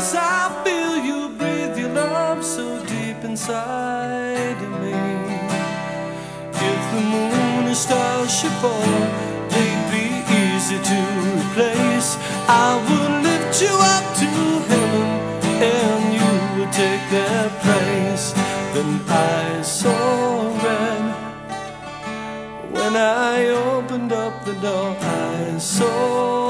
Yes, I feel you breathe your love so deep inside of me. If the moon and stars should fall, they'd be easy to replace. I would lift you up to heaven and you would take their place. Then I saw red. When I opened up the door, I saw